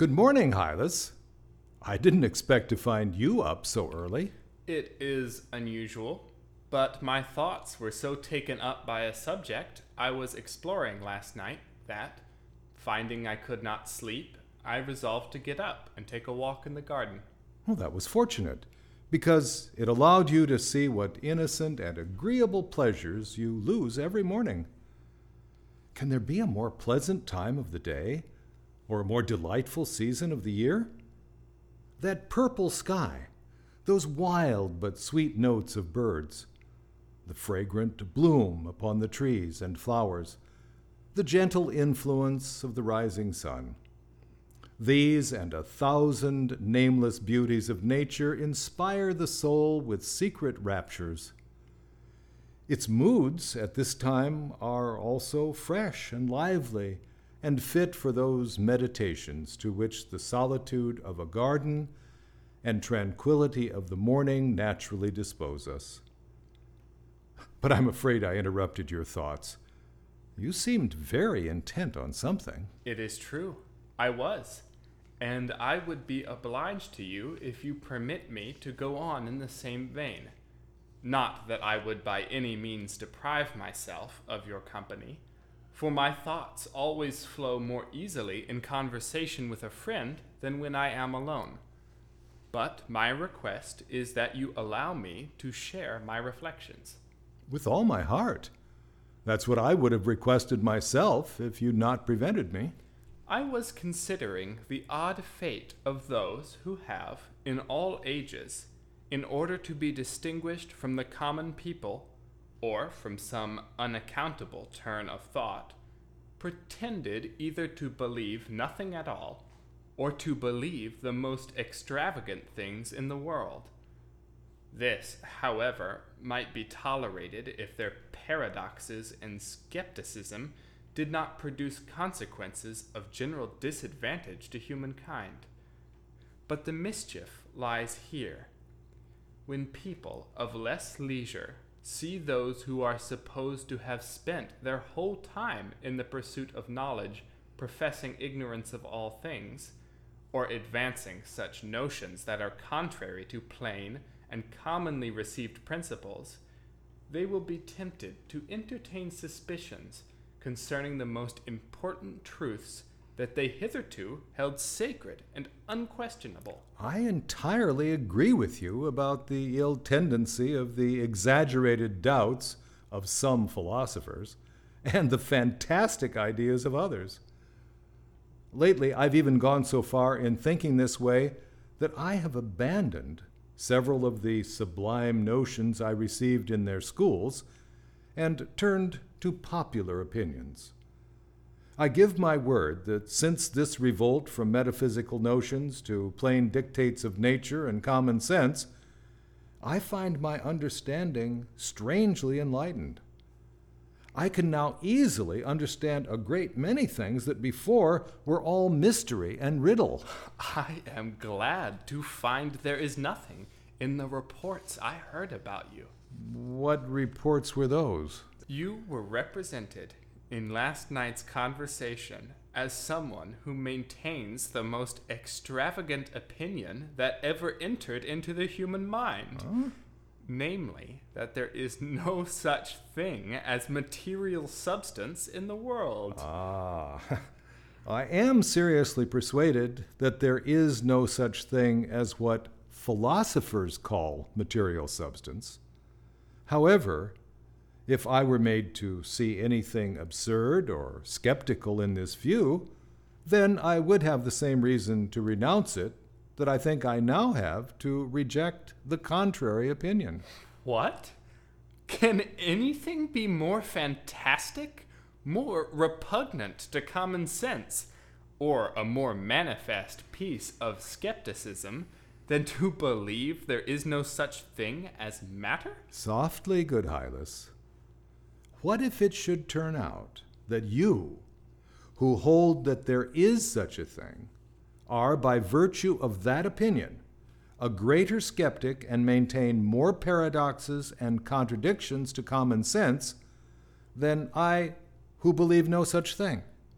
Good morning, Hylas. I didn't expect to find you up so early. It is unusual, but my thoughts were so taken up by a subject I was exploring last night that, finding I could not sleep, I resolved to get up and take a walk in the garden. Well, that was fortunate, because it allowed you to see what innocent and agreeable pleasures you lose every morning. Can there be a more pleasant time of the day, or a more delightful season of the year? That purple sky, those wild but sweet notes of birds, the fragrant bloom upon the trees and flowers, the gentle influence of the rising sun. These and 1,000 nameless beauties of nature inspire the soul with secret raptures. Its moods at this time are also fresh and lively and fit for those meditations to which the solitude of a garden and tranquility of the morning naturally dispose us. But I'm afraid I interrupted your thoughts. You seemed very intent on something. It is true, I was, and I would be obliged to you if you permit me to go on in the same vein. Not that I would by any means deprive myself of your company, for my thoughts always flow more easily in conversation with a friend than when I am alone. But my request is that you allow me to share my reflections. With all my heart. That's what I would have requested myself if you'd not prevented me. I was considering the odd fate of those who have, in all ages, in order to be distinguished from the common people, or from some unaccountable turn of thought, pretended either to believe nothing at all, or to believe the most extravagant things in the world. This, however, might be tolerated if their paradoxes and skepticism did not produce consequences of general disadvantage to humankind. But the mischief lies here. When people of less leisure see those who are supposed to have spent their whole time in the pursuit of knowledge professing ignorance of all things, or advancing such notions that are contrary to plain and commonly received principles, they will be tempted to entertain suspicions concerning the most important truths that they hitherto held sacred and unquestionable. I entirely agree with you about the ill tendency of the exaggerated doubts of some philosophers and the fantastic ideas of others. Lately, I've even gone so far in thinking this way that I have abandoned several of the sublime notions I received in their schools and turned to popular opinions. I give my word that since this revolt from metaphysical notions to plain dictates of nature and common sense, I find my understanding strangely enlightened. I can now easily understand a great many things that before were all mystery and riddle. I am glad to find there is nothing in the reports I heard about you. What reports were those? You were represented in last night's conversation as someone who maintains the most extravagant opinion that ever entered into the human mind. Huh? Namely, that there is no such thing as material substance in the world. I am seriously persuaded that there is no such thing as what philosophers call material substance. However, if I were made to see anything absurd or skeptical in this view, then I would have the same reason to renounce it that I think I now have to reject the contrary opinion. What? Can anything be more fantastic, more repugnant to common sense, or a more manifest piece of skepticism than to believe there is no such thing as matter? Softly, good Hylas. What if it should turn out that you, who hold that there is such a thing, are, by virtue of that opinion, a greater skeptic and maintain more paradoxes and contradictions to common sense than I, who believe no such thing?